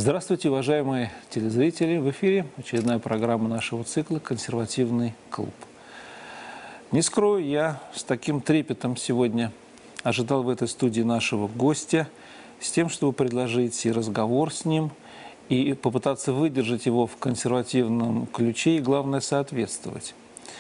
Здравствуйте, уважаемые телезрители! В эфире очередная программа нашего цикла «Консервативный клуб». Не скрою, я с таким трепетом сегодня ожидал в этой студии нашего гостя с тем, чтобы предложить и разговор с ним, и попытаться выдержать его в консервативном ключе, и, главное, соответствовать.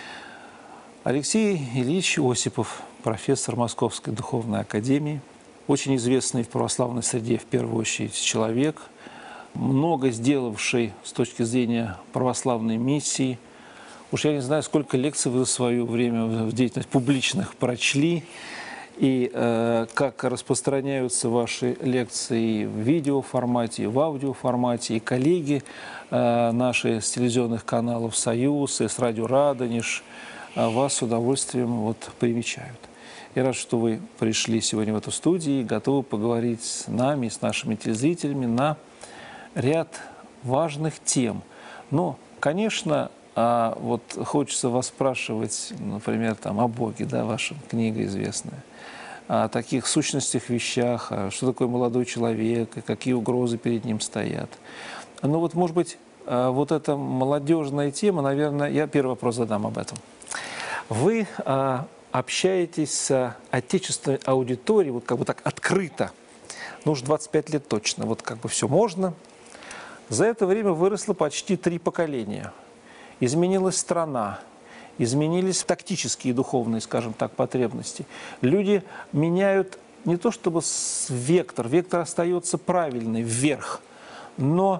Алексей Ильич Осипов, профессор Московской духовной академии, очень известный в православной среде, в первую очередь, человек, много сделавший с точки зрения православной миссии. Уж я не знаю, сколько лекций вы за свое время в деятельность публичных прочли, и как распространяются ваши лекции в видеоформате, в аудиоформате, и коллеги наши с телевизионных каналов «Союз» и с радио «Радонеж» вас с удовольствием примечают. Я рад, что вы пришли сегодня в эту студию и готовы поговорить с нами, с нашими телезрителями на ряд важных тем. Но, конечно, хочется вас спрашивать, например, о Боге, да, ваша книга известная, о таких сущностях, вещах, что такое молодой человек, и какие угрозы перед ним стоят. Но может быть, эта молодежная тема, наверное, я первый вопрос задам об этом. Вы общаетесь с отечественной аудиторией, так открыто, уж 25 лет точно, все можно. За это время выросло почти 3 поколения. Изменилась страна, изменились тактические и духовные, скажем так, потребности. Люди меняют не то чтобы вектор остается правильный, вверх, но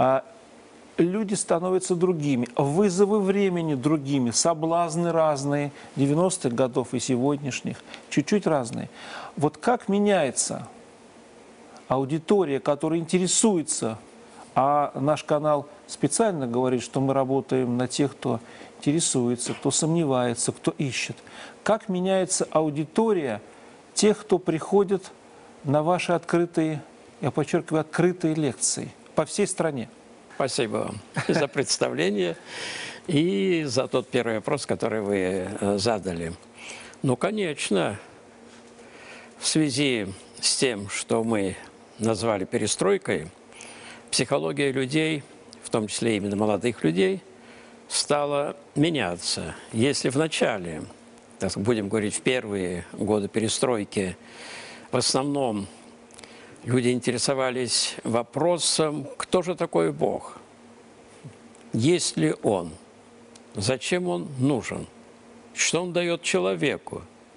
люди становятся другими, вызовы времени другими, соблазны разные, 90-х годов и сегодняшних, чуть-чуть разные. Как меняется аудитория, которая интересуется, а наш канал специально говорит, что мы работаем на тех, кто интересуется, кто сомневается, кто ищет. Как меняется аудитория тех, кто приходит на ваши открытые, я подчеркиваю, открытые лекции по всей стране? Спасибо вам за представление и за тот первый вопрос, который вы задали. Конечно, в связи с тем, что мы назвали перестройкой, психология людей, в том числе именно молодых людей, стала меняться. Если в начале, будем говорить, в первые годы перестройки, в основном люди интересовались вопросом, кто же такой Бог, есть ли Он, зачем Он нужен, что Он дает человеку.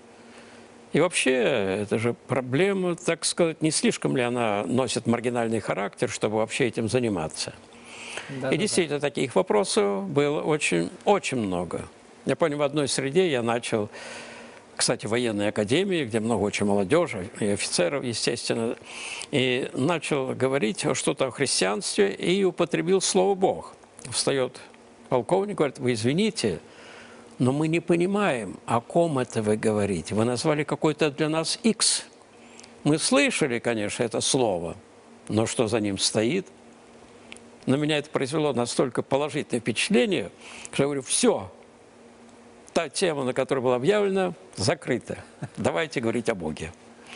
И вообще, это же проблема, не слишком ли она носит маргинальный характер, чтобы вообще этим заниматься. И действительно, таких вопросов было очень много. Я помню, в одной среде я начал, кстати, в военной академии, где много очень молодежи и офицеров, естественно, и начал говорить что-то о христианстве и употребил слово «Бог». Встает полковник, говорит: вы извините, но мы не понимаем, о ком это вы говорите. Вы назвали какой-то для нас X. Мы слышали, конечно, это слово, но что за ним стоит? На меня это произвело настолько положительное впечатление, что я говорю: все, та тема, на которой была объявлена, закрыта. Давайте говорить о Боге.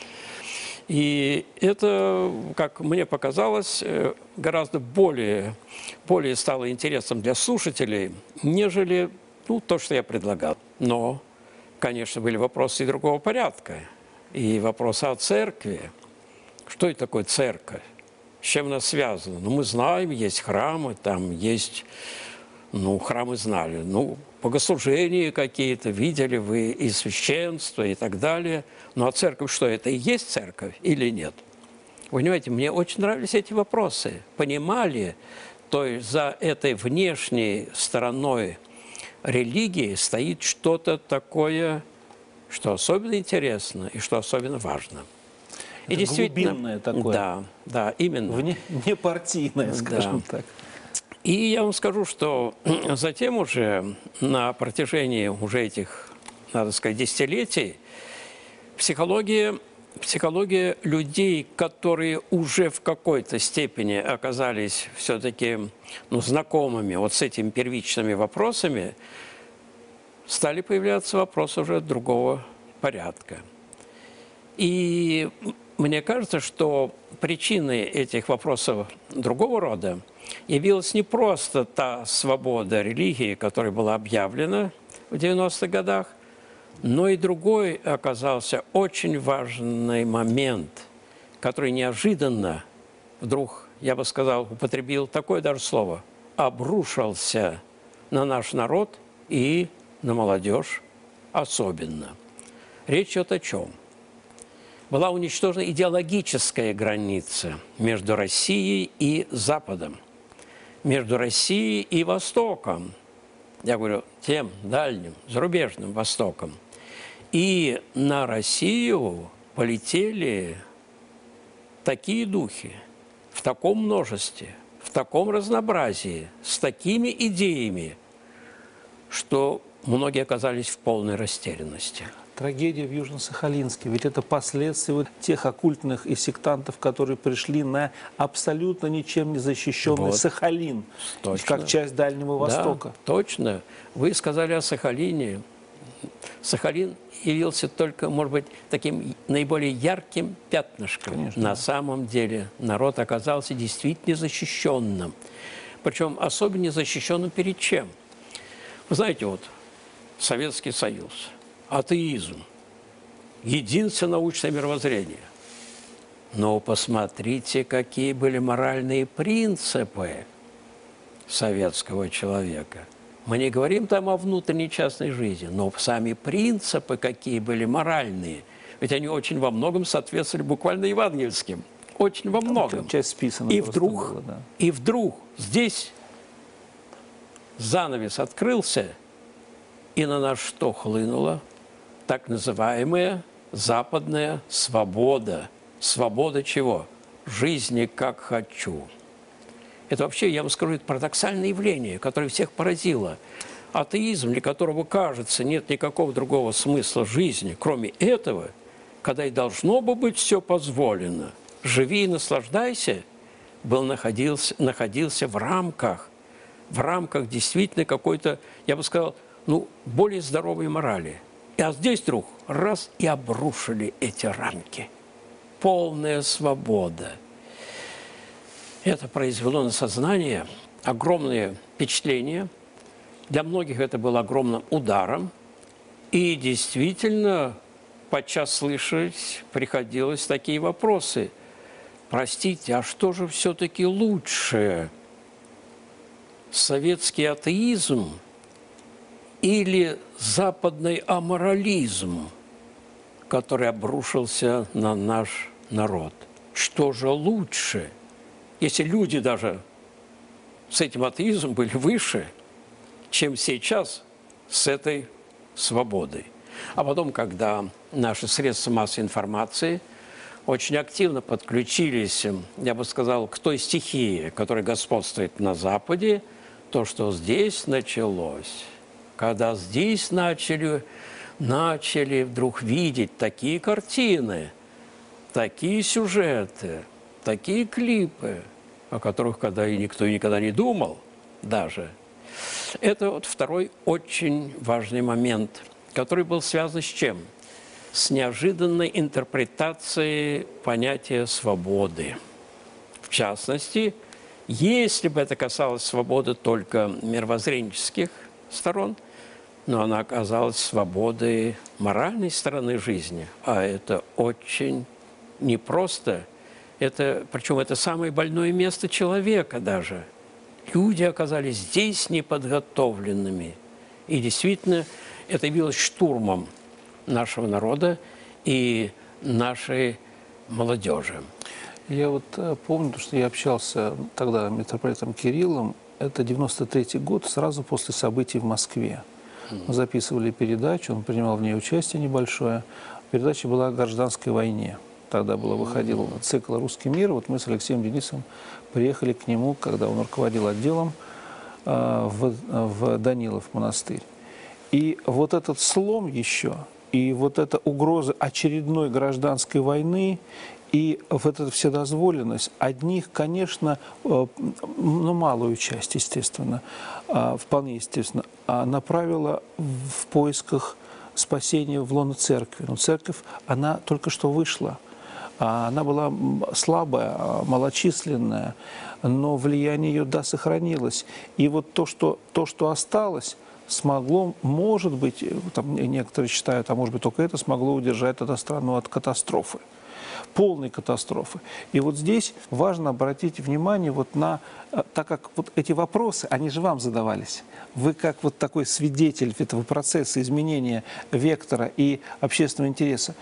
И это, как мне показалось, гораздо более стало интересом для слушателей, нежели то, что я предлагал. Но, конечно, были вопросы и другого порядка. И вопросы о церкви. Что это такое церковь? С чем она связана? Мы знаем, есть храмы, там есть... храмы знали. Богослужения какие-то, видели вы и священство, и так далее. А церковь что, это и есть церковь или нет? Вы понимаете, мне очень нравились эти вопросы. Понимали, то есть за этой внешней стороной религии стоит что-то такое, что особенно интересно и что особенно важно. Это и действительно глубинное такое. Да, именно. Внепартийное, скажем так. И я вам скажу, что затем уже на протяжении уже этих, надо сказать, десятилетий психология людей, которые уже в какой-то степени оказались все-таки знакомыми с этими первичными вопросами, стали появляться вопросы уже другого порядка. И мне кажется, что причиной этих вопросов другого рода явилась не просто та свобода религии, которая была объявлена в 90-х годах, но и другой оказался очень важный момент, который неожиданно вдруг, я бы сказал, употребил такое даже слово, обрушился на наш народ и на молодежь особенно. Речь идет о чем? Была уничтожена идеологическая граница между Россией и Западом, между Россией и Востоком. Я говорю, тем дальним, зарубежным Востоком. И на Россию полетели такие духи в таком множестве, в таком разнообразии, с такими идеями, что многие оказались в полной растерянности. Трагедия в Южно-Сахалинске, ведь это последствия вот тех оккультных и сектантов, которые пришли на абсолютно ничем не защищенный Сахалин, как часть Дальнего Востока. Да, точно. Вы сказали о Сахалине. Сахалин явился только, может быть, таким наиболее ярким пятнышком. Конечно. На самом деле народ оказался действительно защищенным. Причем особенно незащищенным перед чем? Вы знаете, вот Советский Союз, атеизм, единственное научное мировоззрение. Но посмотрите, какие были моральные принципы советского человека. Мы не говорим там о внутренней частной жизни, но сами принципы какие были моральные. Ведь они очень во многом соответствовали буквально евангельским. Очень во многом. Часть списана. И вдруг, было, да. и вдруг здесь занавес открылся, и на нас что хлынуло? Так называемая западная свобода. Свобода чего? Жизни как хочу. Это вообще, я вам скажу, это парадоксальное явление, которое всех поразило. Атеизм, для которого, кажется, нет никакого другого смысла жизни, кроме этого, когда и должно бы быть все позволено. Живи и наслаждайся, находился в рамках действительно какой-то, я бы сказал, более здоровой морали. А здесь вдруг раз и обрушили эти рамки. Полная свобода. Это произвело на сознание огромное впечатление. Для многих это было огромным ударом. И действительно, подчас слышать приходилось такие вопросы. Простите, а что же все-таки лучше? Советский атеизм или западный аморализм, который обрушился на наш народ? Что же лучше? Если люди даже с этим атеизмом были выше, чем сейчас с этой свободой. А потом, когда наши средства массовой информации очень активно подключились, я бы сказал, к той стихии, которая господствует на Западе, то, что здесь началось, когда здесь начали вдруг видеть такие картины, такие сюжеты, такие клипы, о которых никто никогда не думал даже. Это вот второй очень важный момент, который был связан с чем? С неожиданной интерпретацией понятия свободы. В частности, если бы это касалось свободы только мировоззренческих сторон, но она оказалась свободой моральной стороны жизни, а это очень непросто. Причем это самое больное место человека даже. Люди оказались здесь неподготовленными. И действительно, это явилось штурмом нашего народа и нашей молодежи. Я вот помню, что я общался тогда с митрополитом Кириллом. Это 93-й год, сразу после событий в Москве. Мы записывали передачу, он принимал в ней участие небольшое. Передача была о гражданской войне. Тогда выходил цикл «Русский мир». Вот мы с Алексеем Денисовым приехали к нему, когда он руководил отделом в Данилов монастырь. И вот этот слом еще, и вот эта угроза очередной гражданской войны, и вот эта вседозволенность, одних, конечно, малую часть, естественно, вполне естественно, направила в поисках спасение в лоно церкви. Но церковь, она только что вышла. Она была слабая, малочисленная, но влияние ее, да, сохранилось. И вот то, что осталось, смогло, может быть, там некоторые считают, а может быть только это смогло удержать эту страну от катастрофы, полной катастрофы. И вот здесь важно обратить внимание вот на, так как вот эти вопросы, они же вам задавались. Вы как вот такой свидетель этого процесса изменения вектора и общественного интереса.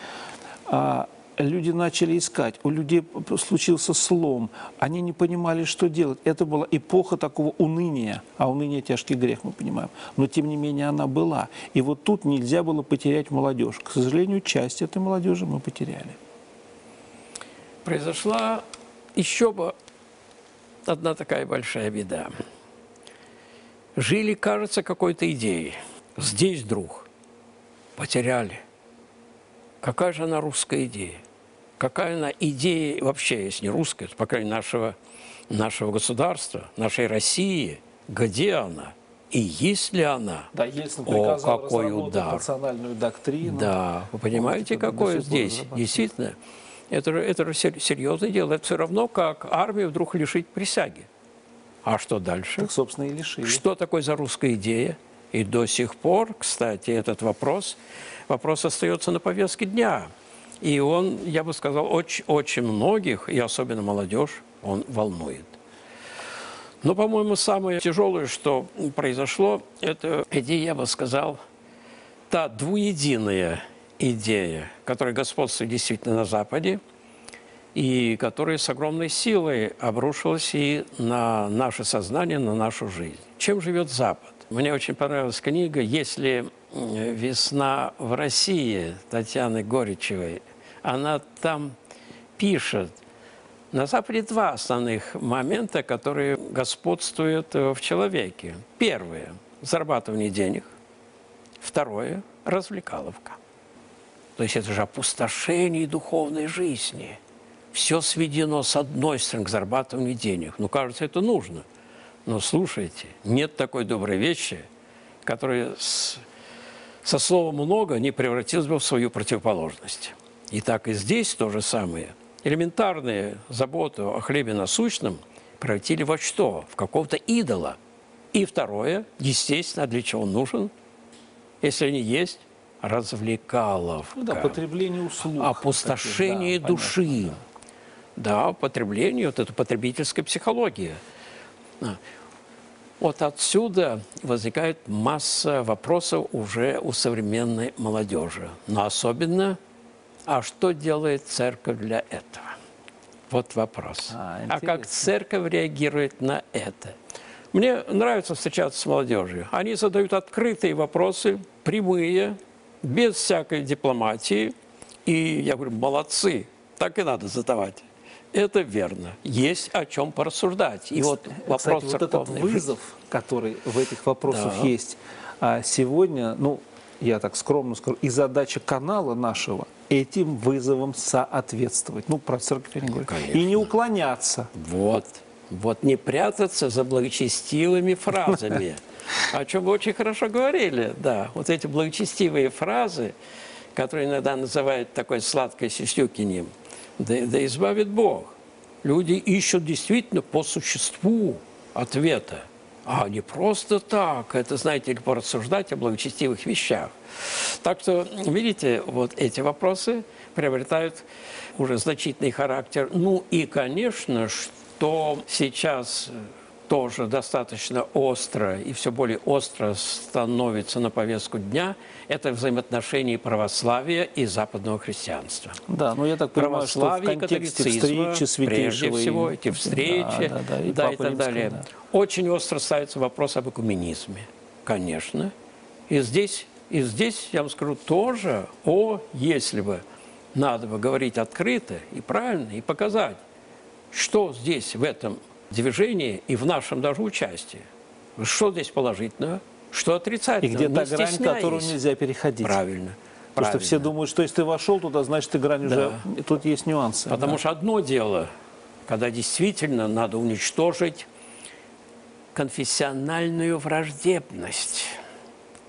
Люди начали искать, у людей случился слом, они не понимали, что делать. Это была эпоха такого уныния, а уныние – тяжкий грех, мы понимаем. Но, тем не менее, она была. И вот тут нельзя было потерять молодежь. К сожалению, часть этой молодежи мы потеряли. Произошла еще бы одна такая большая беда. Жили, кажется, какой-то идеей. Здесь вдруг потеряли. Какая же она русская идея? Какая она идея вообще, если не русская, то, по крайней мере, нашего государства, нашей России? Где она? И есть ли она? Да, Ельцин приказал какой разработать удар. национальную доктрину. Да, вы понимаете, вот, какое здесь? Действительно, это же серьезное дело. Это все равно, как армию вдруг лишить присяги. А что дальше? Так, собственно, и лишили. Что такое за русская идея? И до сих пор, кстати, этот вопрос остается на повестке дня. И он, я бы сказал, очень многих, и особенно молодежь, он волнует. Но, по-моему, самое тяжелое, что произошло, это идея, я бы сказал, та двуединая идея, которая господствует действительно на Западе, и которая с огромной силой обрушилась и на наше сознание, на нашу жизнь. Чем живет Запад? Мне очень понравилась книга «Если весна в России» Татьяны Горичевой. Она там пишет, на Западе два основных момента, которые господствуют в человеке. Первое – зарабатывание денег. Второе – развлекаловка. То есть это же опустошение духовной жизни. Все сведено с одной стороны к зарабатыванию денег. Ну, кажется, это нужно. Но слушайте, нет такой доброй вещи, которая со словом «много» не превратилась бы в свою противоположность. И так и здесь то же самое. Элементарные заботы о хлебе насущном превратили во что? В какого-то идола. И второе, естественно, для чего он нужен? Если они есть, развлекаловка. Ну да, потребление услуг. Опустошение таких, да, души. понятно, Да, потребление, вот это потребительская психология. Вот отсюда возникает масса вопросов уже у современной молодежи. Но особенно, а что делает церковь для этого? Вот вопрос. А как церковь реагирует на это? Мне нравится встречаться с молодежью. Они задают открытые вопросы, прямые, без всякой дипломатии. И я говорю, молодцы, так и надо задавать. Это верно. Есть о чем порассуждать. И вот вопрос, кстати, вот этот вызов, который в этих вопросах есть, сегодня, ну, я так скромно скажу, и задача канала нашего этим вызовам соответствовать. Ну, про церковь я не говорю. Конечно. И не уклоняться. Вот не прятаться за благочестивыми фразами, о чем вы очень хорошо говорили. Да, вот эти благочестивые фразы, которые иногда называют такой сладкой сюсюканьем, да избавит Бог. Люди ищут действительно по существу ответа, а не просто так. Это, знаете ли, порассуждать о благочестивых вещах. Так что, видите, вот эти вопросы приобретают уже значительный характер. Ну и, конечно, что сейчас тоже достаточно остро и все более остро становится на повестку дня, это взаимоотношения православия и западного христианства. Да, но я так понимаю, что в контексте встречи святейшего, прежде всего, эти встречи, и так далее. Да. Очень остро ставится вопрос об экуменизме, конечно. И здесь, я вам скажу, тоже, если бы надо бы говорить открыто и правильно, и показать, что здесь в этом движении и в нашем даже участии. Что здесь положительного, что отрицательного. И где та грань, которую нельзя переходить. Правильно. Потому что все думают, что если ты вошел туда, значит, ты грань уже... Тут есть нюансы. Потому что одно дело, когда действительно надо уничтожить конфессиональную враждебность.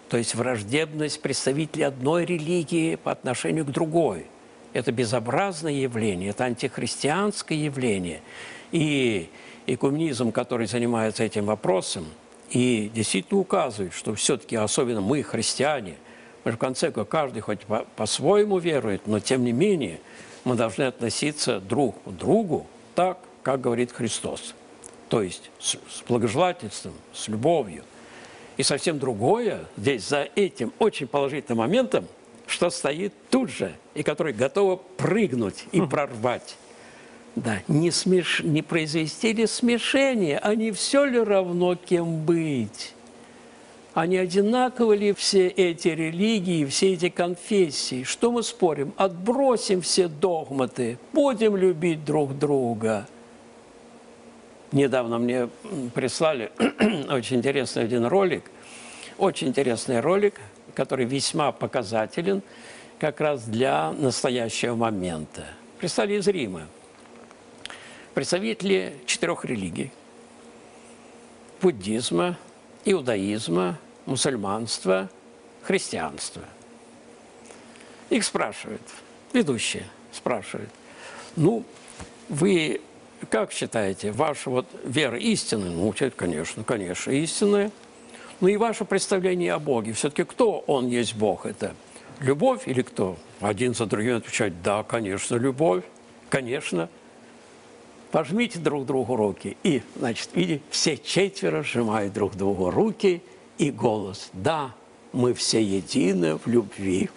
То есть враждебность представителей одной религии по отношению к другой. Это безобразное явление, это антихристианское явление. И экуменизм, который занимается этим вопросом, и действительно указывает, что все-таки, особенно мы, христиане, мы же в конце концов, каждый хоть по-своему верует, но тем не менее мы должны относиться друг к другу так, как говорит Христос. То есть с благожелательством, с любовью. И совсем другое здесь за этим очень положительным моментом, что стоит тут же, и который готово прыгнуть и прорвать. Да, не произвести ли смешение, а не все ли равно, кем быть? А не одинаковы ли все эти религии, все эти конфессии? Что мы спорим? Отбросим все догматы, будем любить друг друга. Недавно мне прислали очень интересный один ролик, очень интересный ролик, который весьма показателен как раз для настоящего момента. Прислали из Рима. Представители 4 религий – буддизма, иудаизма, мусульманства, христианства. Их спрашивают, ведущие спрашивают, ну, вы как считаете, ваша вот вера истинная? Ну, конечно, конечно, истинная. Ну и ваше представление о Боге. Все-таки кто Он есть Бог? Это любовь или кто? Один за другим отвечает, да, конечно, любовь, конечно. Пожмите друг другу руки. И, значит, видите, все 4 сжимают друг другу руки, и голос, да, мы все едины в любви.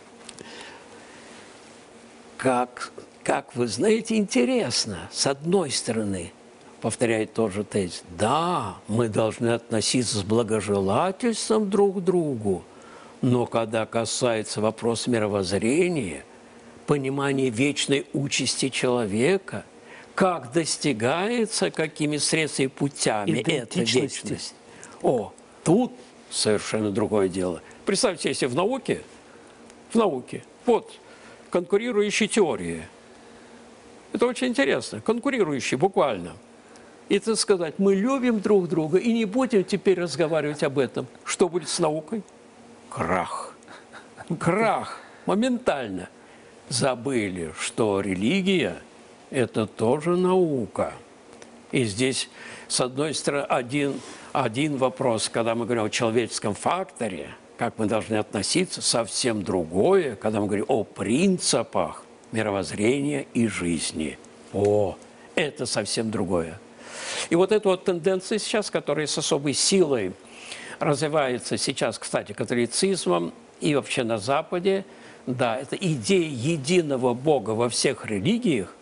Как вы знаете, интересно, с одной стороны, повторяет тот же тезис, да, мы должны относиться с благожелательством друг к другу, но когда касается вопроса мировоззрения, понимания вечной участи человека, как достигается, какими средствами и путями эта вечность. О, тут совершенно другое дело. Представьте, если в науке, вот, конкурирующие теории. Это очень интересно. Конкурирующие, буквально. И, так сказать, мы любим друг друга и не будем теперь разговаривать об этом. Что будет с наукой? Крах. Крах. Моментально. Забыли, что религия – это тоже наука. И здесь, с одной стороны, один вопрос, когда мы говорим о человеческом факторе, как мы должны относиться, совсем другое, когда мы говорим о принципах мировоззрения и жизни. О, это совсем другое. И вот эта вот тенденция сейчас, которая с особой силой развивается сейчас, кстати, католицизмом и вообще на Западе, да, это идея единого Бога во всех религиях,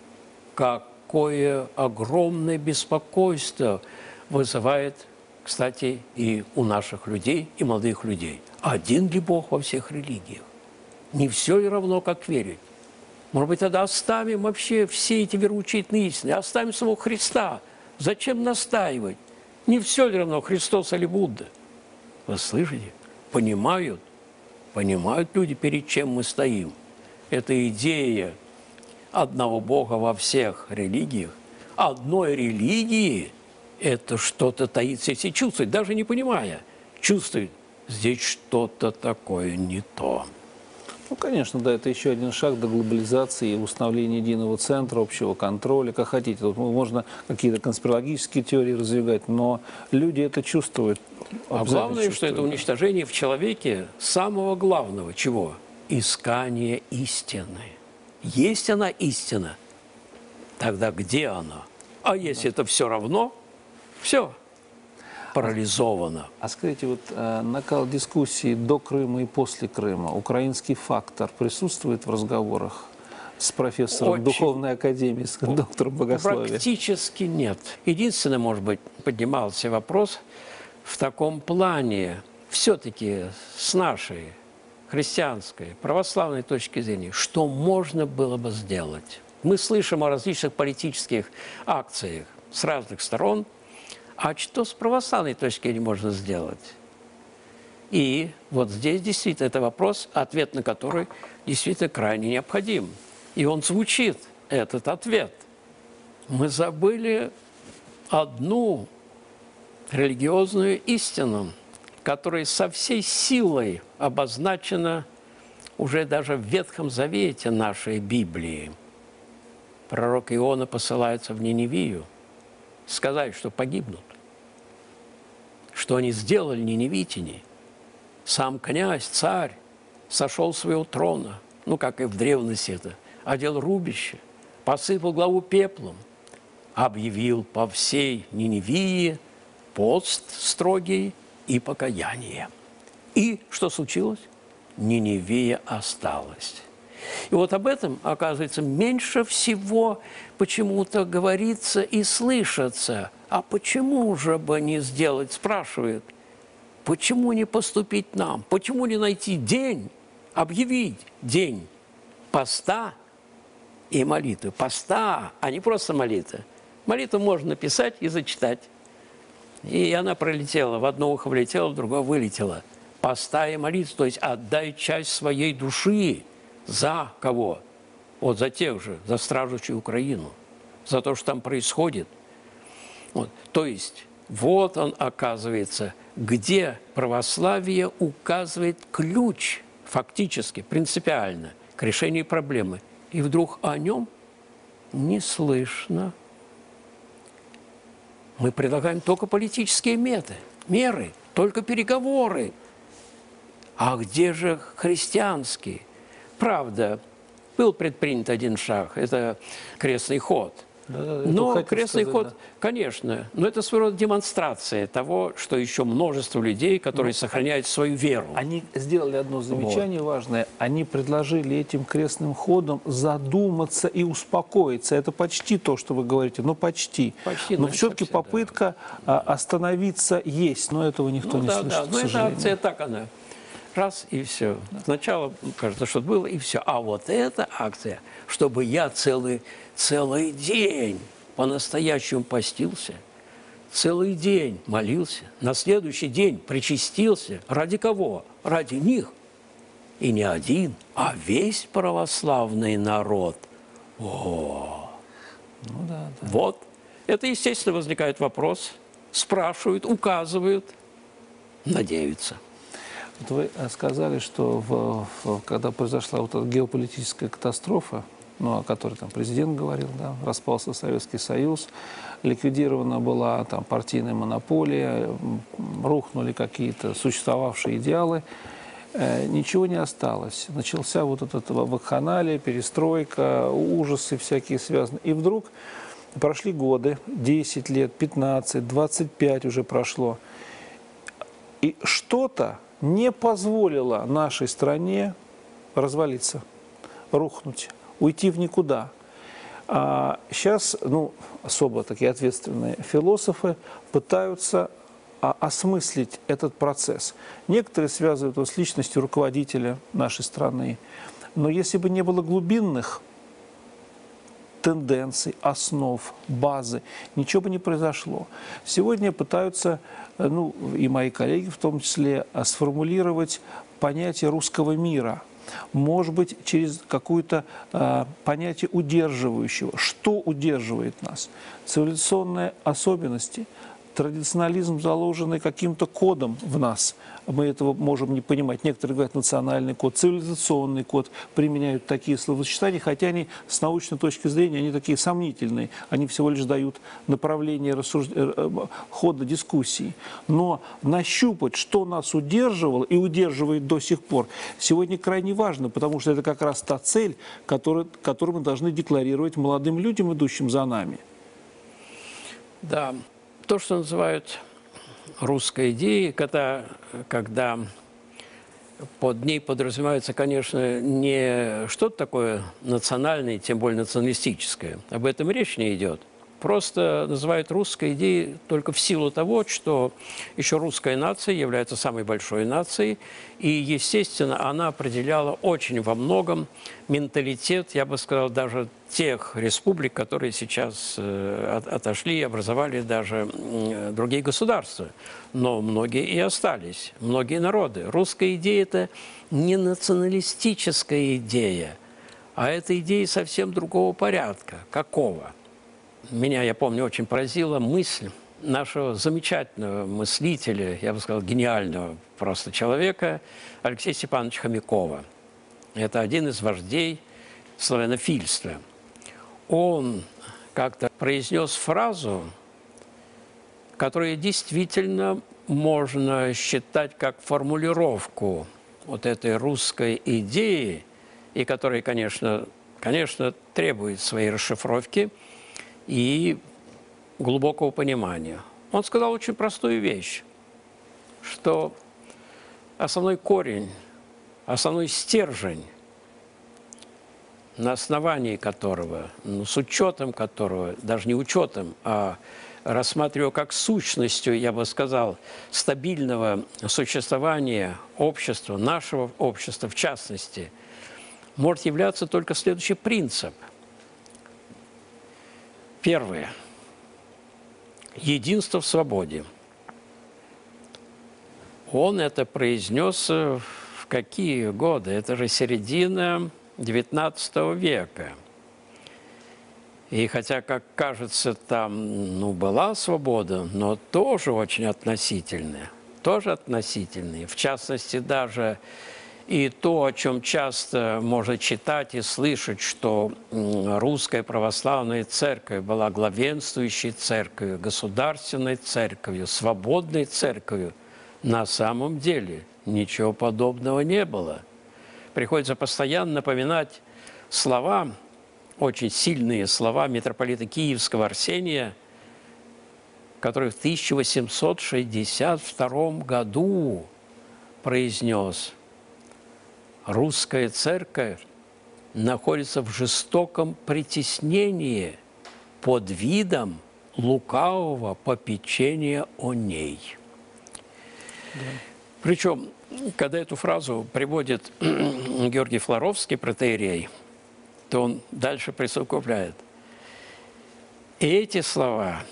какое огромное беспокойство вызывает, кстати, и у наших людей, и молодых людей. Один ли Бог во всех религиях? Не все ли равно, как верить? Может быть, тогда оставим вообще все эти вероучительные истины, оставим самого Христа. Зачем настаивать? Не все ли равно, Христос или Будда? Вы слышите? Понимают люди, перед чем мы стоим. Это идея одного Бога во всех религиях. Одной религии это что-то таится, если чувствует, даже не понимая, чувствует, здесь что-то такое не то. Ну, конечно, да, это еще один шаг до глобализации и установления единого центра, общего контроля, как хотите. Тут можно какие-то конспирологические теории развивать, но люди это чувствуют. А главное, что это уничтожение в человеке самого главного. Чего? Искание истины. Есть она истина, тогда где она? А если это все равно, все парализовано. А скажите, вот накал дискуссии до Крыма и после Крыма, украинский фактор присутствует в разговорах с профессором Духовной академии, с доктором богословия? Практически нет. Единственное, может быть, поднимался вопрос в таком плане, все-таки с нашей христианской, православной точки зрения, что можно было бы сделать. Мы слышим о различных политических акциях с разных сторон, а что с православной точки зрения можно сделать? И вот здесь действительно это вопрос, ответ на который действительно крайне необходим. И он звучит, этот ответ. Мы забыли одну религиозную истину, которое со всей силой обозначено уже даже в Ветхом Завете нашей Библии. Пророк Иона посылается в Ниневию сказать, что погибнут, что они сделали ниневитяне. Сам князь, царь, сошел с своего трона, ну, как и в древности это, одел рубище, посыпал главу пеплом, объявил по всей Ниневии пост строгий и покаяние. И что случилось? Ниневия осталась. И вот об этом, оказывается, меньше всего почему-то говорится и слышится. А почему же бы не сделать, спрашивает, почему не поступить нам? Почему не найти день, объявить день поста и молитвы? Поста, а не просто молитвы. Молитву можно написать и зачитать. И она пролетела, в одно ухо влетела, в другое вылетела. Поста и молитва, то есть отдай часть своей души. За кого? Вот за тех же, за стражущую Украину, за то, что там происходит. Вот. То есть вот он, оказывается, где православие указывает ключ фактически, принципиально к решению проблемы. И вдруг о нем не слышно. Мы предлагаем только политические меры, только переговоры. А где же христианские? Правда, был предпринят один шаг, это крестный ход. Но крестный ход, конечно, но это своего рода демонстрация того, что еще множество людей, которые сохраняют свою веру. Они сделали одно замечание важное. Они предложили этим крестным ходом задуматься и успокоиться. Это почти то, что вы говорите, но почти. Но все-таки попытка остановиться есть, но этого никто не слышит, да, но эта акция так она. Раз и все. Сначала кажется, что было, и все. А вот эта акция, чтобы я целый день по-настоящему постился, целый день молился, на следующий день причастился. Ради кого? Ради них. И не один, а весь православный народ. О! Ну, да. Вот. Это, естественно, возникает вопрос. Спрашивают, указывают, надеются. Вот вы сказали, что когда произошла вот эта геополитическая катастрофа, ну, о которой там президент говорил, да, распался Советский Союз, ликвидирована была там партийная монополия, рухнули какие-то существовавшие идеалы, ничего не осталось. Начался вот этот вакханалия, перестройка, ужасы всякие связанные. И вдруг прошли годы, 10 лет, 15, 25 уже прошло, и что-то не позволило нашей стране развалиться, рухнуть, уйти в никуда. А сейчас, особо такие ответственные философы пытаются осмыслить этот процесс. Некоторые связывают его с личностью руководителя нашей страны. Но если бы не было глубинных тенденций, основ, базы, ничего бы не произошло. Сегодня пытаются, и мои коллеги в том числе, сформулировать понятие русского мира. Может быть, через какое-то понятие удерживающего. Что удерживает нас? Цивилизационные особенности, традиционализм, заложенный каким-то кодом в нас. Мы этого можем не понимать. Некоторые говорят национальный код, цивилизационный код, применяют такие словосочетания, хотя они с научной точки зрения, они такие сомнительные. Они всего лишь дают направление хода дискуссии. Но нащупать, что нас удерживало и удерживает до сих пор, сегодня крайне важно, потому что это как раз та цель, которую мы должны декларировать молодым людям, идущим за нами. Да. То, что называют русской идеей, когда под ней подразумевается, конечно, не что-то такое национальное, тем более националистическое. Об этом речь не идет. Просто называют русской идеей только в силу того, что еще русская нация является самой большой нацией, и, естественно, она определяла очень во многом менталитет, я бы сказал, даже тех республик, которые сейчас отошли и образовали даже другие государства. Но многие и остались, многие народы. Русская идея – это не националистическая идея, а это идея совсем другого порядка. Какого? Меня, я помню, очень поразила мысль нашего замечательного мыслителя, я бы сказал, гениального просто человека, Алексея Степановича Хомякова. Это один из вождей славянофильства. Он как-то произнес фразу, которую действительно можно считать как формулировку вот этой русской идеи, и которая, конечно, требует своей расшифровки и глубокого понимания. Он сказал очень простую вещь, что основной корень, основной стержень, на основании которого, с учетом которого, даже не учетом, а рассматривая как сущностью, я бы сказал, стабильного существования общества, нашего общества в частности, может являться только следующий принцип. Первое. Единство в свободе. Он это произнес в какие годы? Это же середина XIX века. И хотя, как кажется, там была свобода, но тоже очень относительная. Тоже относительная. В частности, даже и то, о чем часто можно читать и слышать, что русская православная церковь была главенствующей церковью, государственной церковью, свободной церковью, на самом деле ничего подобного не было. Приходится постоянно напоминать слова, очень сильные слова митрополита Киевского Арсения, который в 1862 году произнес: «Русская церковь находится в жестоком притеснении под видом лукавого попечения о ней». Да. Причем, когда эту фразу приводит Георгий Флоровский, протоиерей, то он дальше присовокупляет: и эти слова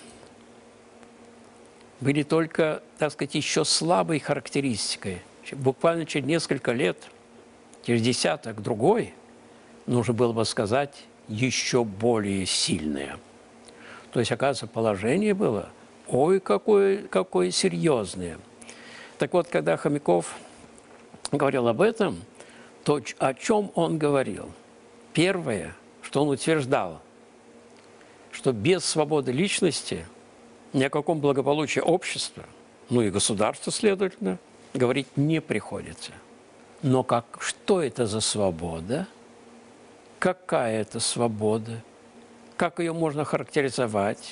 были только, так сказать, еще слабой характеристикой. Буквально через несколько лет, через десяток-другой, нужно было бы сказать, еще более сильное. То есть, оказывается, положение было, ой, какое серьезное. Так вот, когда Хомяков говорил об этом, то о чем он говорил? Первое, что он утверждал, что без свободы личности ни о каком благополучии общества, ну и государства, следовательно, говорить не приходится. Но что это за свобода? Какая это свобода? Как ее можно характеризовать?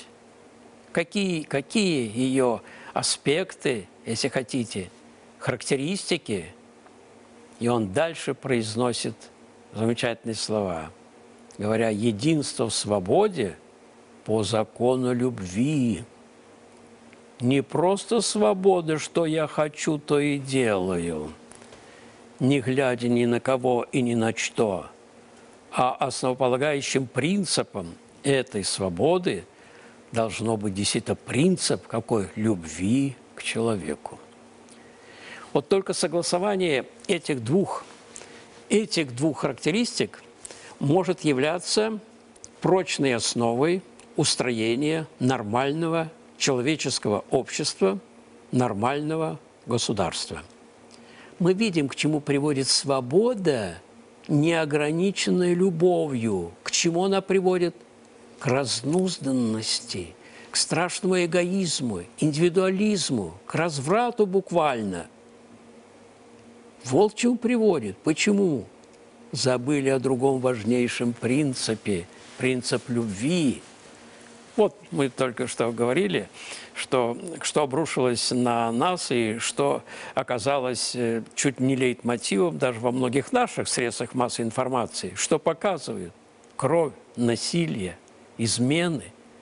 Какие ее аспекты, если хотите, характеристики? И он дальше произносит замечательные слова, говоря: единство в свободе по закону любви. Не просто свобода, что я хочу, то и делаю, не глядя ни на кого и ни на что, а основополагающим принципом этой свободы должно быть действительно принцип какой? Любви к человеку. Вот только согласование этих двух характеристик может являться прочной основой устроения нормального человеческого общества, нормального государства. Мы видим, к чему приводит свобода, неограниченная любовью. К чему она приводит? К разнузданности, к страшному эгоизму, индивидуализму, к разврату буквально. Вот к чему приводит. Почему? Забыли о другом важнейшем принципе, принцип любви. Вот мы только что говорили, что обрушилось на нас и что оказалось чуть не лейтмотивом даже во многих наших средствах массовой информации, что показывают кровь, насилие, измены,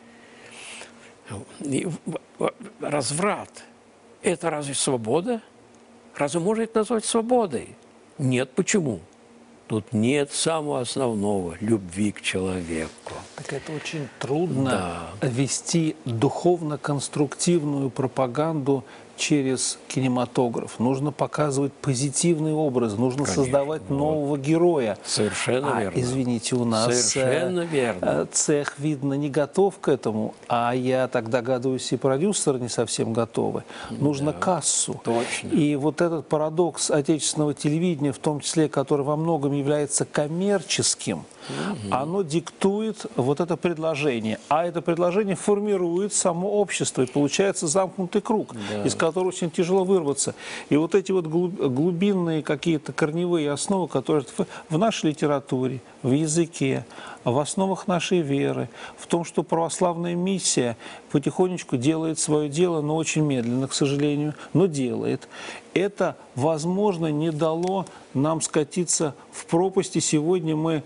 разврат. Это разве свобода? Разве можно это назвать свободой? Нет, почему? Тут нет самого основного – любви к человеку. Так это очень трудно вести духовно-конструктивную пропаганду через кинематограф, нужно показывать позитивный образ, нужно создавать нового героя. Совершенно верно. Извините, у нас Совершенно верно. цех, видно, не готов к этому, а я так догадываюсь, и продюсеры не совсем готовы. Нужно кассу. Точно. И вот этот парадокс отечественного телевидения, в том числе, который во многом является коммерческим, оно диктует вот это предложение. А это предложение формирует само общество. И получается замкнутый круг, из которого очень тяжело вырваться. И вот эти вот глубинные какие-то корневые основы, которые в нашей литературе, в языке, в основах нашей веры, в том, что православная миссия потихонечку делает свое дело, но очень медленно, к сожалению, но делает. Это, возможно, не дало нам скатиться в пропасть, и сегодня мы...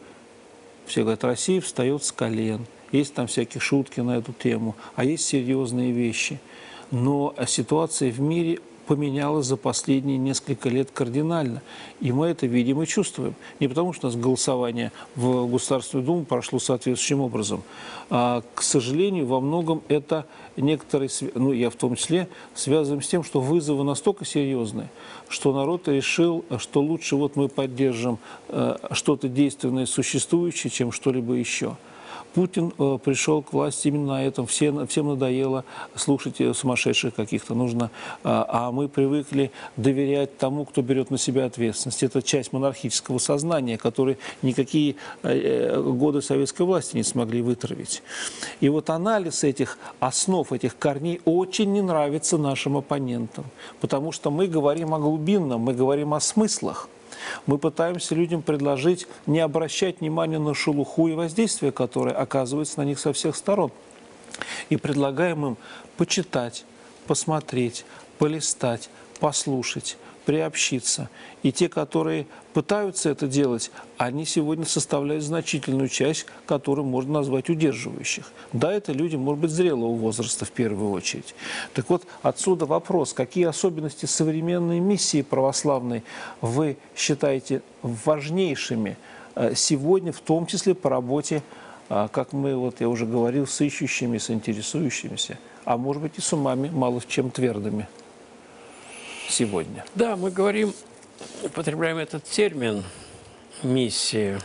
Все говорят, Россия встает с колен. Есть там всякие шутки на эту тему, а есть серьезные вещи. Но ситуация в мире поменялась за последние несколько лет кардинально. И мы это видим и чувствуем. Не потому, что у нас голосование в Государственную Думу прошло соответствующим образом. А, к сожалению, во многом это некоторые, ну я в том числе, связываем с тем, что вызовы настолько серьезные, что народ решил, что лучше вот мы поддержим что-то действенное, существующее, чем что-либо еще. Путин пришел к власти именно на этом. Всем надоело слушать сумасшедших каких-то. Нужно, а мы привыкли доверять тому, кто берет на себя ответственность. Это часть монархического сознания, который никакие годы советской власти не смогли вытравить. И вот анализ этих основ, этих корней очень не нравится нашим оппонентам. Потому что мы говорим о глубинном, мы говорим о смыслах. Мы пытаемся людям предложить не обращать внимания на шелуху и воздействие, которое оказывается на них со всех сторон. И предлагаем им почитать, посмотреть, полистать, послушать, приобщиться. И те, которые пытаются это делать, они сегодня составляют значительную часть, которую можно назвать удерживающих. Да, это люди, может быть, зрелого возраста в первую очередь. Так вот, отсюда вопрос, какие особенности современной миссии православной вы считаете важнейшими сегодня, в том числе по работе, как мы, вот я уже говорил, с ищущими, с интересующимися, а может быть и с умами мало чем твердыми сегодня. Да, мы говорим, употребляем этот термин «миссия».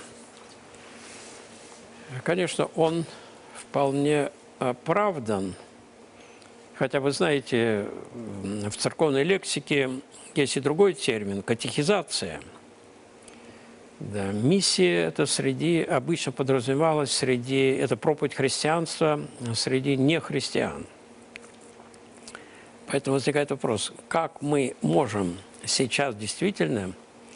Конечно, он вполне оправдан, хотя, вы знаете, в церковной лексике есть и другой термин – катехизация. Да, миссия – это обычно подразумевалась это проповедь христианства среди нехристиан. Поэтому возникает вопрос, как мы можем сейчас действительно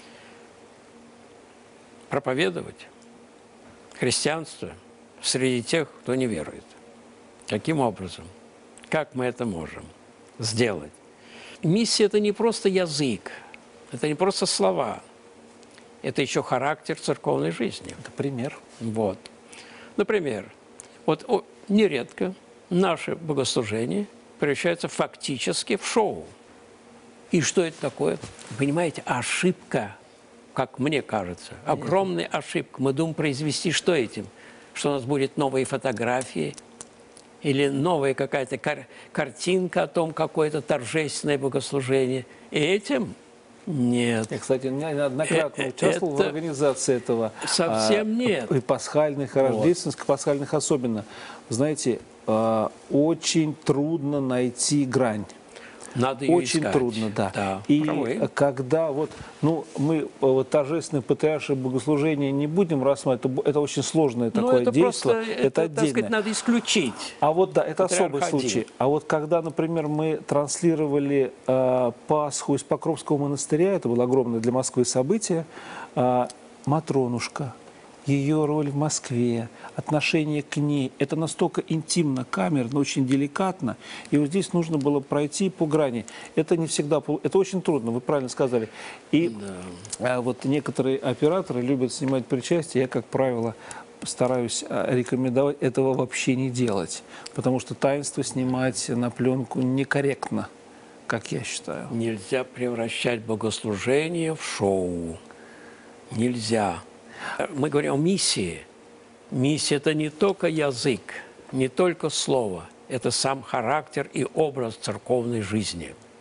проповедовать христианство среди тех, кто не верует. Каким образом? Как мы это можем сделать? Миссия – это не просто язык, это не просто слова, это еще характер церковной жизни. Это пример. Вот. Например, нередко наше богослужение превращается фактически в шоу. И что это такое? Понимаете, ошибка, как мне кажется, огромная ошибка. Мы думаем произвести что этим? Что у нас будет новые фотографии или новая какая-то картинка о том, какое-то торжественное богослужение. И этим нет. Я, кстати, неоднократно участвовал в организации этого. Совсем нет. И пасхальных, и рождественских, пасхальных особенно. Знаете, очень трудно найти грань. Надо ее очень искать. Трудно, да. Да. И Правы. когда мы торжественное патриаршее богослужение не будем рассматривать, это очень сложное такое действие. Это отдельно. Так сказать, надо исключить. А вот да, это особый случай. А вот когда, например, мы транслировали Пасху из Покровского монастыря, это было огромное для Москвы событие, Матронушка, ее роль в Москве, отношение к ней. Это настолько интимно, камерно, очень деликатно. И вот здесь нужно было пройти по грани. Это не всегда, это очень трудно, вы правильно сказали. И вот некоторые операторы любят снимать причастие. Я, как правило, стараюсь рекомендовать этого вообще не делать. Потому что таинство снимать на пленку некорректно, как я считаю. Нельзя превращать богослужение в шоу. Нельзя. Мы говорим о миссии. Миссия – это не только язык, не только слово. Это сам характер и образ церковной жизни.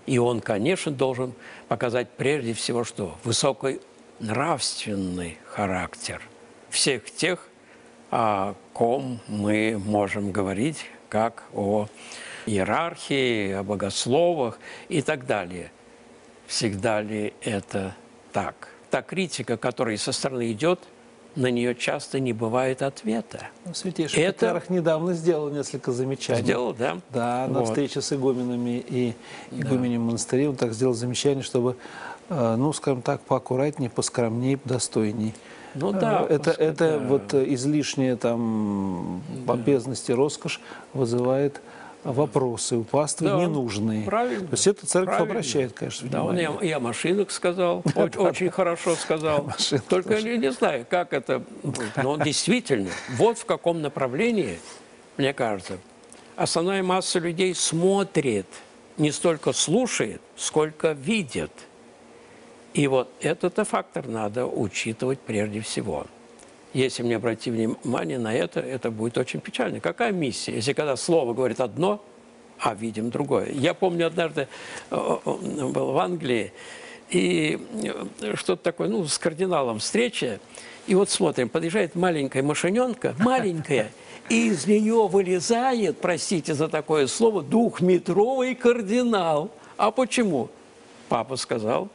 И он, конечно, должен показать прежде всего, что высокий нравственный характер всех тех, о ком мы можем говорить, как о иерархии, о богословах и так далее. Всегда ли это так? Та критика, которая со стороны идет, на нее часто не бывает ответа. Ну, Святейший Патриарх недавно сделал несколько замечаний. Сделал, да? Да, на встрече с игуменами и игуменем монастыря он так сделал замечание, чтобы, ну, скажем так, поаккуратнее, поскромнее, достойней. Ну да. Это вот излишняя там помпезность и роскошь вызывает вопросы у паствы ненужные. Правильно. То есть это церковь Правильно. обращает, конечно, Да, он внимание. и о машинах сказал, очень хорошо сказал. Только я не знаю, как это будет. Но он действительно, вот в каком направлении, мне кажется, основная масса людей смотрит, не столько слушает, сколько видит. И вот этот фактор надо учитывать прежде всего. Если мне обратить внимание на это будет очень печально. Какая миссия, если когда слово говорит одно, а видим другое? Я помню, однажды был в Англии, и что-то такое, ну, с кардиналом встреча, и вот смотрим, подъезжает маленькая машиненка, маленькая, и из нее вылезает, простите за такое слово, 2-метровый кардинал. А почему? Папа сказал,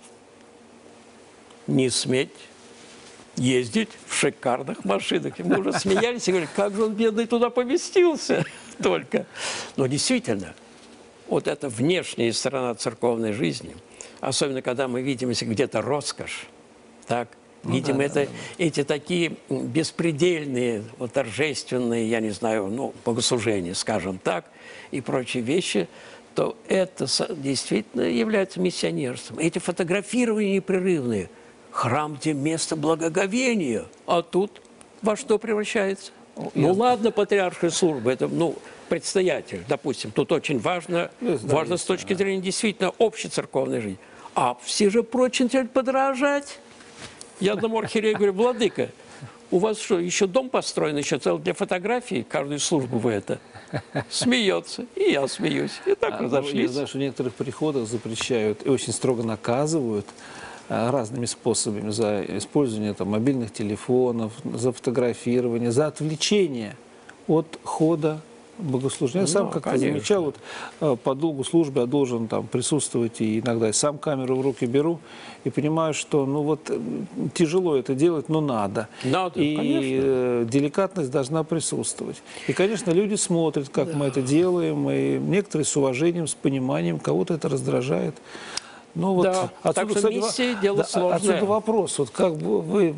не сметь ездить в шикарных машинах. И мы уже смеялись и говорили, как же он, бедный, туда поместился только. Но действительно, вот эта внешняя сторона церковной жизни, особенно когда мы видим, если где-то роскошь, так, видим эти такие беспредельные, вот, торжественные, я не знаю, ну, богослужения, скажем так, и прочие вещи, то это действительно является миссионерством. Эти фотографирования непрерывные, храм, где место благоговения, а тут во что превращается? Ну ладно, патриаршая служба, это, ну, предстоятель, допустим, тут очень важно с точки зрения действительно общей церковной жизни. А все же прочь начинают подражать. Я одному архиерею говорю, владыка, у вас что, еще дом построен, еще целый для фотографий, каждую службу вы это? Смеется, и я смеюсь. И так разошлись. Я знаю, что в некоторых приходах запрещают и очень строго наказывают разными способами за использование там мобильных телефонов, за фотографирование, за отвлечение от хода богослужения. Я сам как-то замечал, вот, по долгу службы я должен там присутствовать, и иногда я сам камеру в руки беру и понимаю, что ну вот тяжело это делать, но надо. Надо, и конечно. Деликатность должна присутствовать. И, конечно, люди смотрят, как мы это делаем, и некоторые с уважением, с пониманием, кого-то это раздражает. Ну, вот да, отсюда, так что кстати, миссия – дело сложное. Отсюда вопрос. Вот как вы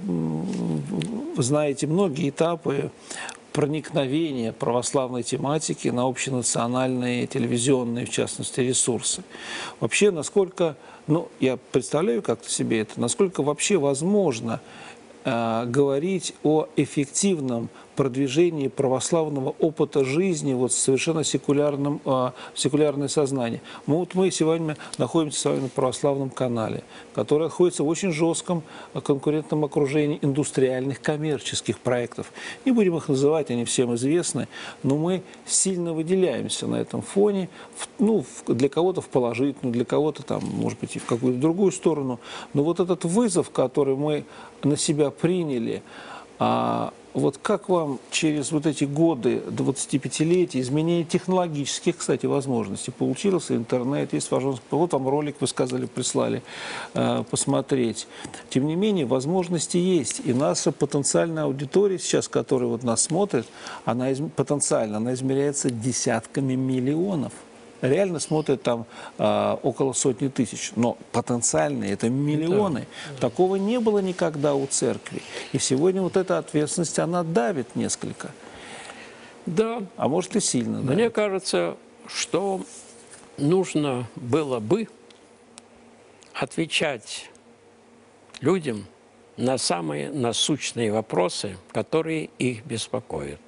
знаете многие этапы проникновения православной тематики на общенациональные телевизионные, в частности, ресурсы. Вообще, насколько, ну, я представляю как-то себе это, насколько вообще возможно говорить о эффективном продвижении православного опыта жизни вот, в совершенно секулярное сознание. Мы сегодня находимся с вами на православном канале, который находится в очень жестком конкурентном окружении индустриальных коммерческих проектов. Не будем их называть, они всем известны, но мы сильно выделяемся на этом фоне, ну, для кого-то в положительную, для кого-то, там, может быть, и в какую-то другую сторону. Но вот этот вызов, который мы на себя приняли, вот как вам через вот эти годы, 25-летия, изменения технологических, кстати, возможностей, получился интернет, есть возможность, вот вам ролик, вы сказали, прислали посмотреть. Тем не менее, возможности есть, и наша потенциальная аудитория сейчас, которая вот нас смотрит, она потенциально, она измеряется десятками миллионов. Реально смотрят там около 100 тысяч, но потенциальные это миллионы. Да. Такого не было никогда у церкви. И сегодня вот эта ответственность, она давит несколько. Да. А может и сильно. Мне кажется, что нужно было бы отвечать людям на самые насущные вопросы, которые их беспокоят.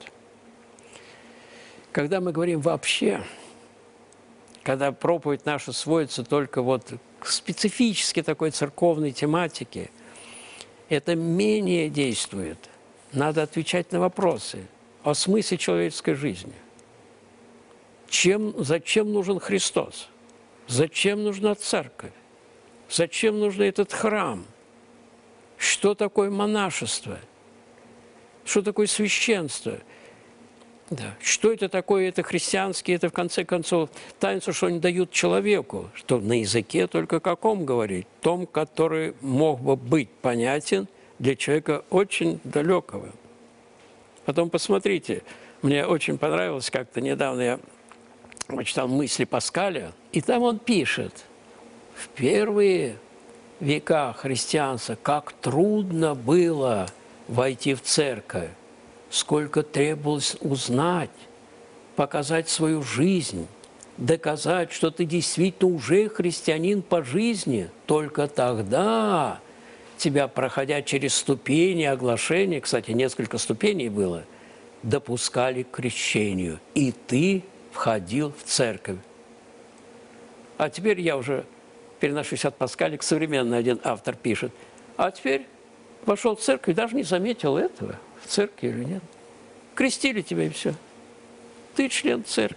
Когда мы говорим вообще, когда проповедь наша сводится только вот к специфически такой церковной тематике, это менее действует. Надо отвечать на вопросы о смысле человеческой жизни. Зачем нужен Христос? Зачем нужна церковь? Зачем нужен этот храм? Что такое монашество? Что такое священство? Да. Что это такое? Это христианские, это в конце концов таинство, что они дают человеку. Что на языке только каком говорить? Том, который мог бы быть понятен для человека очень далекого. Потом посмотрите, мне очень понравилось, как-то недавно я читал мысли Паскаля, и там он пишет, в первые века христианства, как трудно было войти в церковь, сколько требовалось узнать, показать свою жизнь, доказать, что ты действительно уже христианин по жизни. Только тогда тебя, проходя через ступени оглашения, кстати, несколько ступеней было, допускали к крещению, и ты входил в церковь. А теперь я уже переношусь от Паскаля к современной, один автор пишет, а теперь вошел в церковь, даже не заметил этого, в церкви или нет. Крестили тебя и все. Ты член церкви.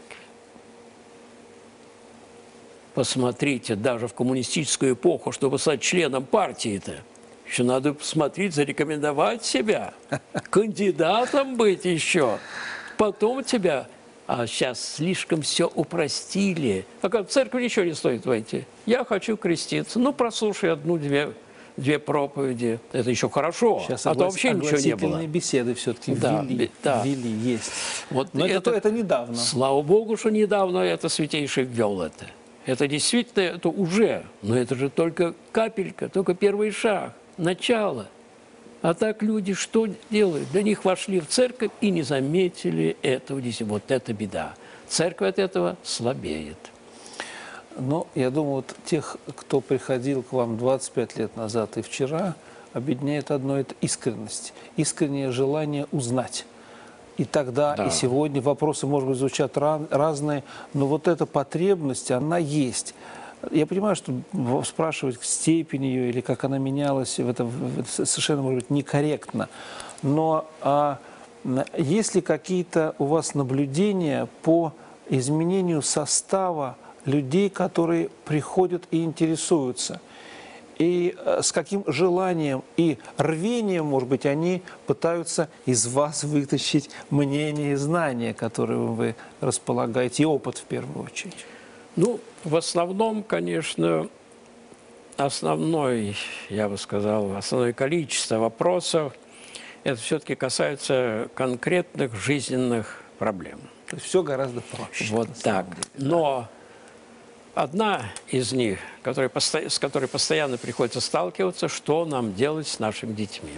Посмотрите, даже в коммунистическую эпоху, чтобы стать членом партии-то, еще надо посмотреть, зарекомендовать себя, кандидатом быть еще. Потом тебя... А сейчас слишком все упростили. А как в церковь ничего не стоит войти. Я хочу креститься. Ну, прослушай одну-две проповеди. Это еще хорошо. Сейчас а то вообще ничего не было. Беседы все-таки ввели, есть. Вот но это недавно. Слава Богу, что недавно это Святейший ввел это. Это действительно, это уже. Но это же только капелька, только первый шаг, начало. А так люди что делают? Для них вошли в церковь и не заметили этого. Вот это беда. Церковь от этого слабеет. Но я думаю, вот тех, кто приходил к вам 25 лет назад и вчера, объединяет одно – это искренность. Искреннее желание узнать. И тогда, и сегодня вопросы, может быть, звучат разные, но вот эта потребность, она есть. Я понимаю, что спрашивать степень ее или как она менялась, это совершенно, может быть, некорректно. Но есть ли какие-то у вас наблюдения по изменению состава людей, которые приходят и интересуются? И с каким желанием и рвением, может быть, они пытаются из вас вытащить мнение и знания, которые вы располагаете, и опыт в первую очередь? Ну, в основном, конечно, основное количество вопросов, это все-таки касается конкретных жизненных проблем. То есть все гораздо проще. Вот так. Но одна из них, с которой постоянно приходится сталкиваться, что нам делать с нашими детьми.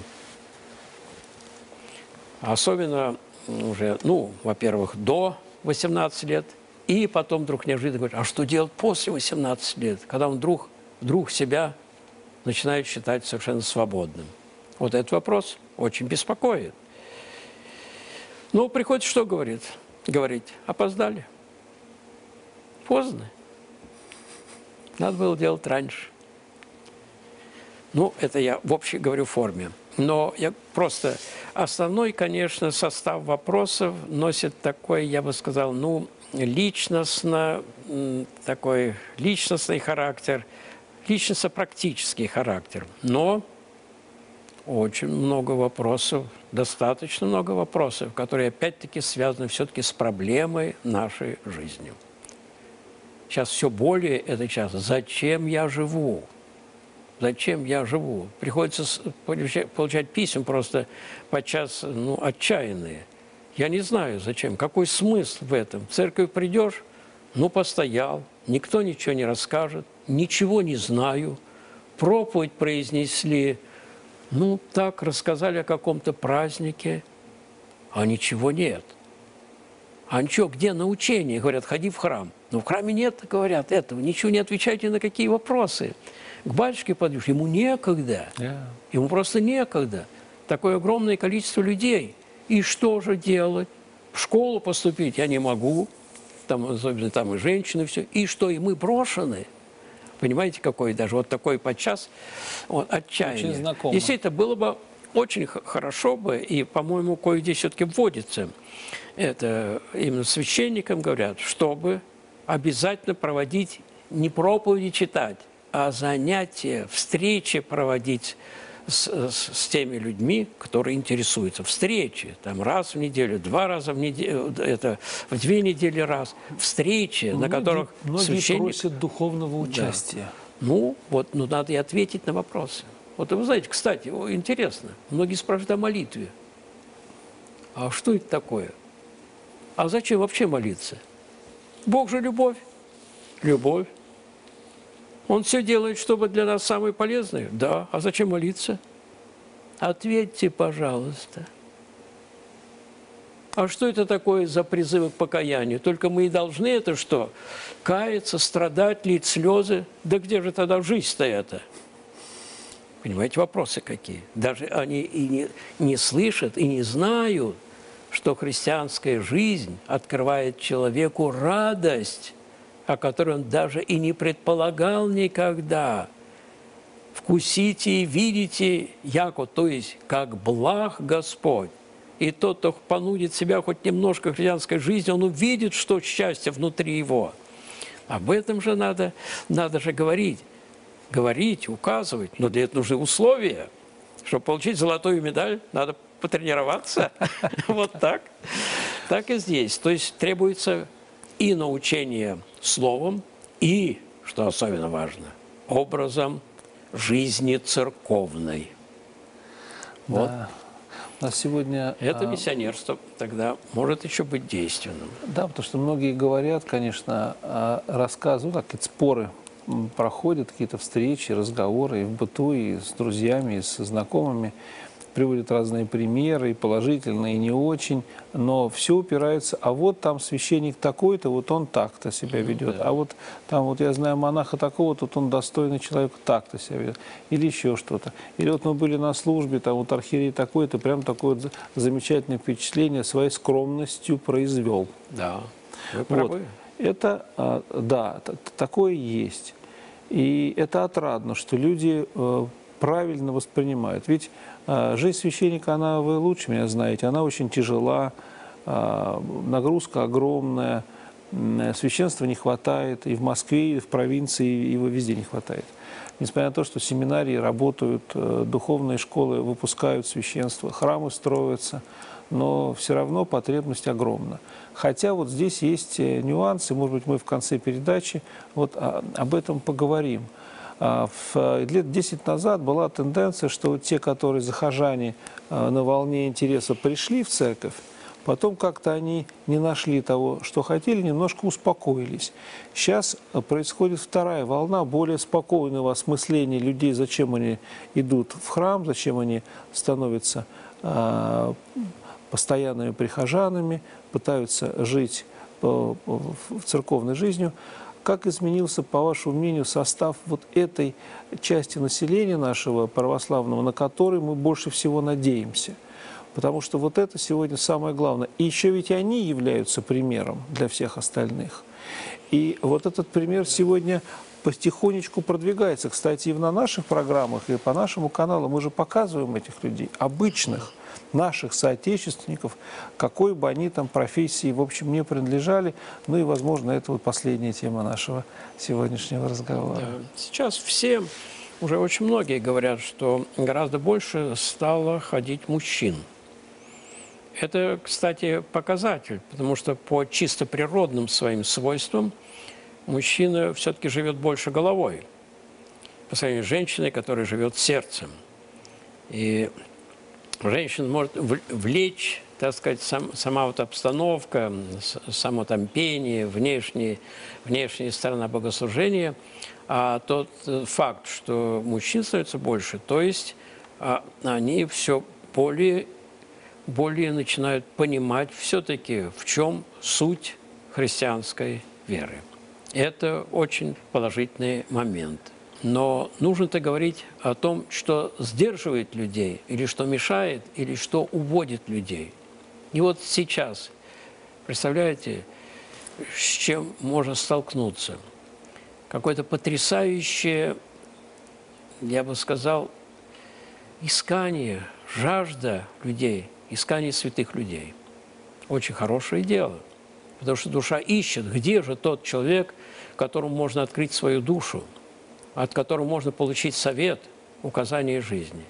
Особенно уже, во-первых, до 18 лет, и потом вдруг неожиданно говорит, а что делать после 18 лет, когда он вдруг себя начинает считать совершенно свободным. Вот этот вопрос очень беспокоит. Ну, приходится что говорить? Опоздали. Поздно. Надо было делать раньше. Ну, это я в общей говорю форме. Но я просто... Основной, конечно, состав вопросов носит такой, я бы сказал, личностный характер, личностно-практический характер. Но очень много вопросов, достаточно много вопросов, которые опять-таки связаны все-таки с проблемой нашей жизни. Сейчас все более это часто. Зачем я живу? Зачем я живу? Приходится получать письма просто подчас отчаянные. Я не знаю, зачем. Какой смысл в этом? В церковь придешь, постоял, никто ничего не расскажет, ничего не знаю. Проповедь произнесли, так, рассказали о каком-то празднике, а ничего нет. А ничего, где научение? Говорят, ходи в храм. Но в храме нет, говорят, этого. Ничего не отвечайте на какие вопросы. К батюшке подойдешь, ему некогда. Ему просто некогда. Такое огромное количество людей. И что же делать? В школу поступить я не могу. Особенно там и женщины, все. И что, и мы брошены? Понимаете, какой даже вот такой подчас отчаяние. Очень знакомо. Действительно, было бы очень хорошо бы, и, по-моему, кое-где все-таки вводится, это именно священникам говорят, чтобы обязательно проводить не проповеди читать, а занятия, встречи проводить с теми людьми, которые интересуются. Встречи, там раз в неделю, 2 раза в неделю, это в 2 недели раз. Встречи, на которых многие священник... просят духовного участия. Ну, вот, ну, надо и ответить на вопросы. Вот вы знаете, кстати, интересно, многие спрашивают о молитве. А что это такое? А зачем вообще молиться? Бог же любовь. Любовь. Он все делает, чтобы для нас самое полезное. Да. А зачем молиться? Ответьте, пожалуйста. А что это такое за призывы к покаянию? Только мы и должны это что? Каяться, страдать, лить слезы? Да где же тогда жизнь-то это? Понимаете, вопросы какие? Даже они и не слышат, и не знают, что христианская жизнь открывает человеку радость, о которой он даже и не предполагал никогда. Вкусите и видите, яко, то есть, как благ Господь. И тот, кто понудит себя хоть немножко христианской жизни, он увидит, что счастье внутри его. Об этом же надо же говорить. Говорить, указывать. Но для этого нужны условия. Чтобы получить золотую медаль, надо потренироваться. Вот так. Так и здесь. То есть требуется и научение словом, и, что особенно важно, образом жизни церковной. Вот. Да. У нас сегодня... Это миссионерство тогда может еще быть действенным. Да, потому что многие говорят, конечно, рассказывают, так, какие-то споры проходят, какие-то встречи, разговоры и в быту, и с друзьями, и со знакомыми. Приводят разные примеры, и положительные, и не очень, но все упирается, а вот там священник такой-то, вот он так-то себя ведет, а вот там вот я знаю монаха такого, тут он достойный человек, так-то себя ведет, или еще что-то. Или вот мы были на службе, там вот архиерей такой-то, прям такое вот замечательное впечатление своей скромностью произвел. Да, вы правы. Вот. Это, да, такое есть. И это отрадно, что люди правильно воспринимают. Ведь жизнь священника, она, вы лучше меня знаете, она очень тяжела, нагрузка огромная, священства не хватает и в Москве, и в провинции, и его везде не хватает. Несмотря на то, что семинарии работают, духовные школы выпускают священство, храмы строятся, но все равно потребность огромна. Хотя вот здесь есть нюансы, может быть, мы в конце передачи вот об этом поговорим. Лет 10 назад была тенденция, что те, которые захожане на волне интереса пришли в церковь, потом как-то они не нашли того, что хотели, немножко успокоились. Сейчас происходит вторая волна, более спокойного осмысления людей, зачем они идут в храм, зачем они становятся постоянными прихожанами, пытаются жить церковной жизнью. Как изменился, по вашему мнению, состав вот этой части населения нашего православного, на который мы больше всего надеемся? Потому что вот это сегодня самое главное. И еще ведь они являются примером для всех остальных. И вот этот пример сегодня потихонечку продвигается. Кстати, и на наших программах, и по нашему каналу мы же показываем этих людей, обычных, наших соотечественников, какой бы они там профессии, в общем, не принадлежали. Ну и, возможно, это вот последняя тема нашего сегодняшнего разговора. Да. Сейчас все, уже очень многие говорят, что гораздо больше стало ходить мужчин. Это, кстати, показатель, потому что по чисто природным своим свойствам мужчина все-таки живет больше головой по сравнению с женщиной, которая живет сердцем. И женщина может влечь, так сказать, сама вот обстановка, само там пение, внешняя сторона богослужения, а тот факт, что мужчин становится больше, то есть они все более начинают понимать все-таки, в чем суть христианской веры. Это очень положительный момент. Но нужно-то говорить о том, что сдерживает людей, или что мешает, или что уводит людей. И вот сейчас, представляете, с чем можно столкнуться? Какое-то потрясающее, я бы сказал, искание, жажда людей, искание святых людей. Очень хорошее дело. Потому что душа ищет, где же тот человек, которому можно открыть свою душу, от которого можно получить совет, указание жизни.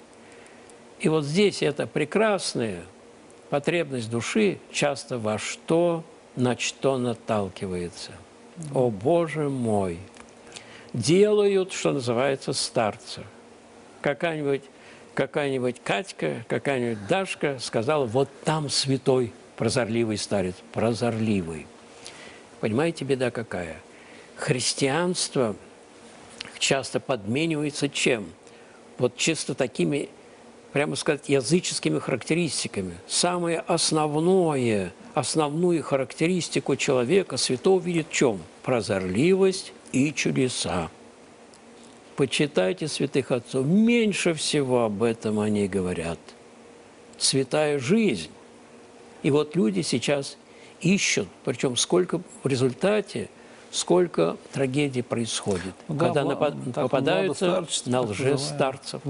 И вот здесь эта прекрасная потребность души часто на что наталкивается. О, Боже мой! Делают, что называется, старца. Какая-нибудь Катька, какая-нибудь Дашка сказала, вот там святой прозорливый старец. Прозорливый. Понимаете, беда какая? Христианство часто подменивается чем? Вот чисто такими, прямо сказать, языческими характеристиками. Самое основную характеристику человека святого видит в чем? Прозорливость и чудеса. Почитайте святых отцов. Меньше всего об этом они говорят. Святая жизнь. И вот люди сейчас ищут, причем сколько в результате, сколько трагедий происходит, да, когда попадаются на лжестарцев.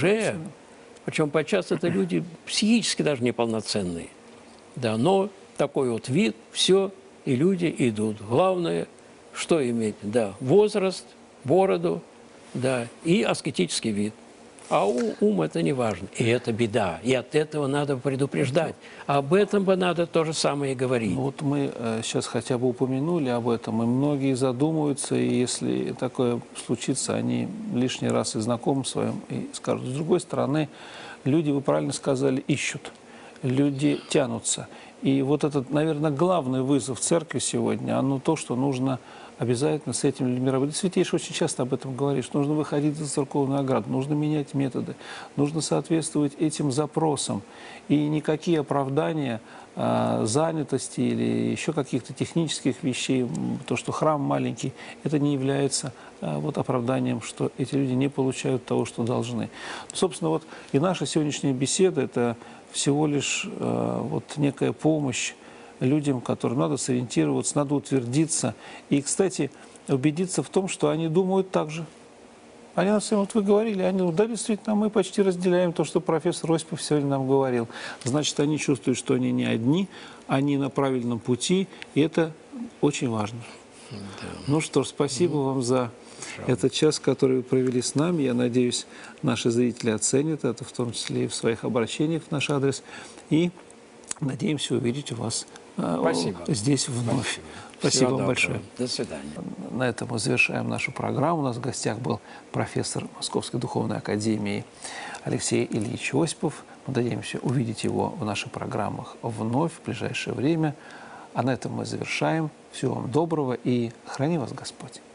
Причем подчас это люди психически даже неполноценные. Да, но такой вот вид, все, и люди идут. Главное, что иметь? Да, возраст, бороду, да, и аскетический вид. А ум это не важно. И это беда. И от этого надо предупреждать. Об этом бы надо то же самое и говорить. Вот мы сейчас хотя бы упомянули об этом, и многие задумаются, и если такое случится, они лишний раз и знакомым своим и скажут. С другой стороны, люди, вы правильно сказали, ищут. Люди тянутся. И вот этот, наверное, главный вызов церкви сегодня, оно то, что нужно обязательно с этим людьми работать. Святейший очень часто об этом говорит, что нужно выходить за церковную ограду, нужно менять методы, нужно соответствовать этим запросам. И никакие оправдания занятости или еще каких-то технических вещей, то, что храм маленький, это не является вот оправданием, что эти люди не получают того, что должны. Собственно, вот и наша сегодняшняя беседа – это всего лишь вот некая помощь людям, которым надо сориентироваться, надо утвердиться. И, кстати, убедиться в том, что они думают так же. Они, вот вы говорили, они, да, действительно, мы почти разделяем то, что профессор Осипов сегодня нам говорил. Значит, они чувствуют, что они не одни, они на правильном пути, и это очень важно. Да. Ну что ж, спасибо вам за этот час, который вы провели с нами. Я надеюсь, наши зрители оценят это, в том числе и в своих обращениях в наш адрес. И надеемся увидеть вас здесь вновь. Спасибо вам большое. До свидания. На этом мы завершаем нашу программу. У нас в гостях был профессор Московской Духовной Академии Алексей Ильич Осипов. Мы надеемся увидеть его в наших программах вновь в ближайшее время. А на этом мы завершаем. Всего вам доброго и храни вас Господь.